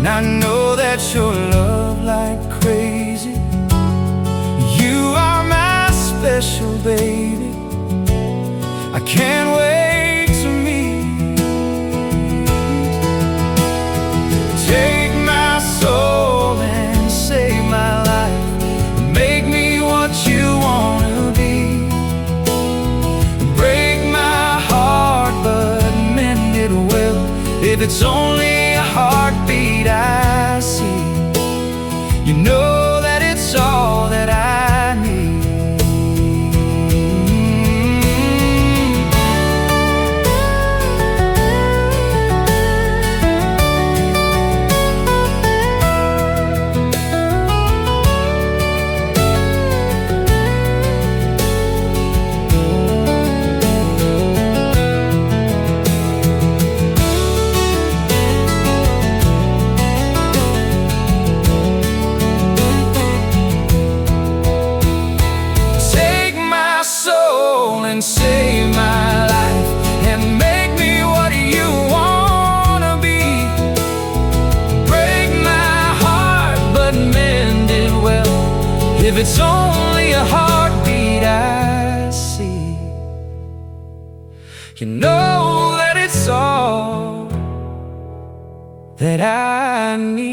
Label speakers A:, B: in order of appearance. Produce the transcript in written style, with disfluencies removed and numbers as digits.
A: I know that your love like crazy. You are my special baby. I can't wait to meet. Take my soul and save my life. Make me what you wanna be. Break my heart but mend it well. If it's only a heartbeat I see, you know that it's all that I need. And save my life and make me what you wanna be. Break my heart but mend it well. If it's only a heartbeat I see, you know that it's all that I need.